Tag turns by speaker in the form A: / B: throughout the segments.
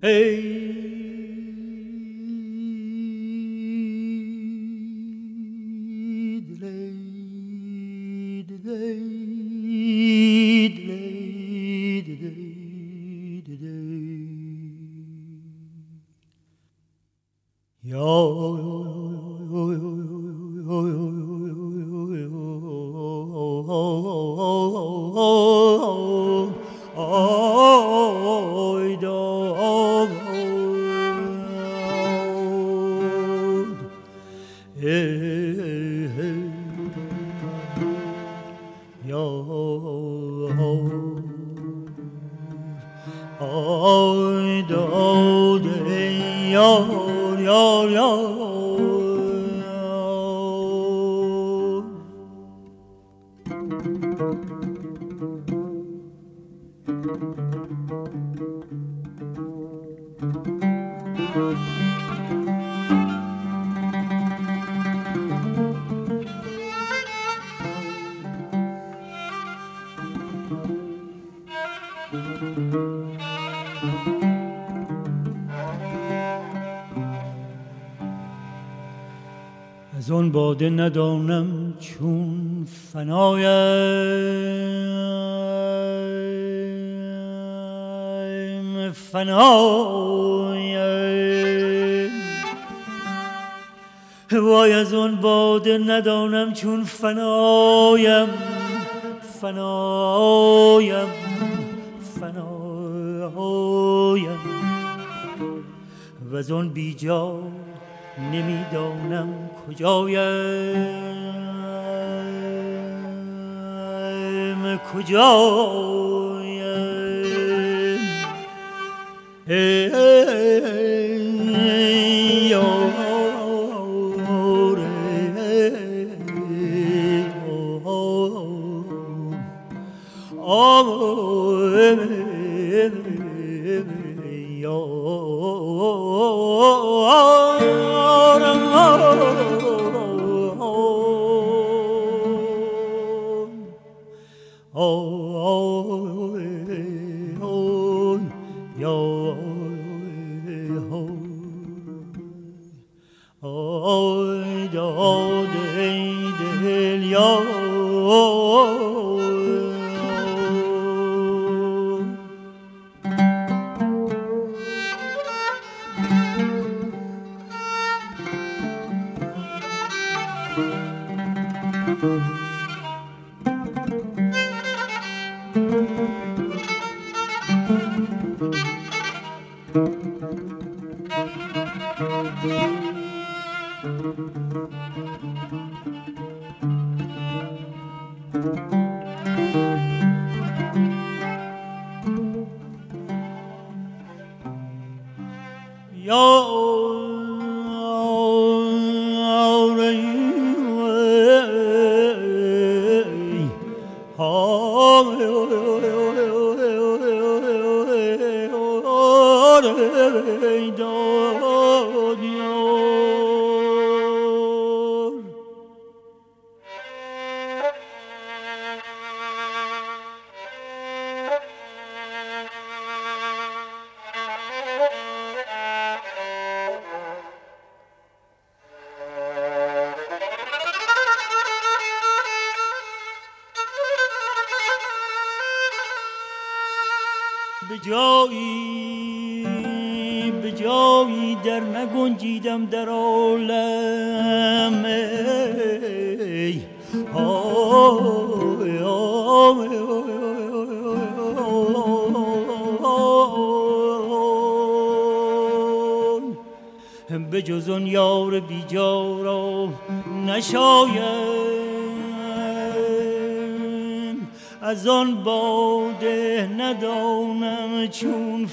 A: از آن باده ندانم چون فنایم وای از آن باده ندانم چون فنایم و از آن بیجا نمیدانم به جایی در نگنجیدم در عالم به جز آن یار بیجا را نشایم از آن باده ندانم چون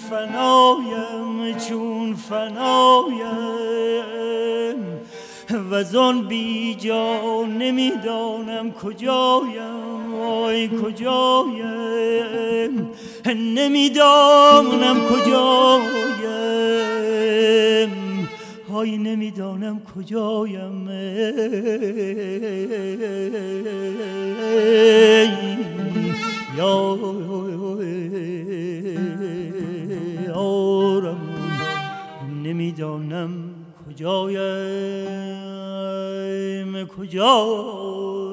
A: فنایم و از آن بیجا نمیدانم کجایم وای کجایم نمیدانم کجایم های نمیدانم کجایم یارم نمیدانم کجایم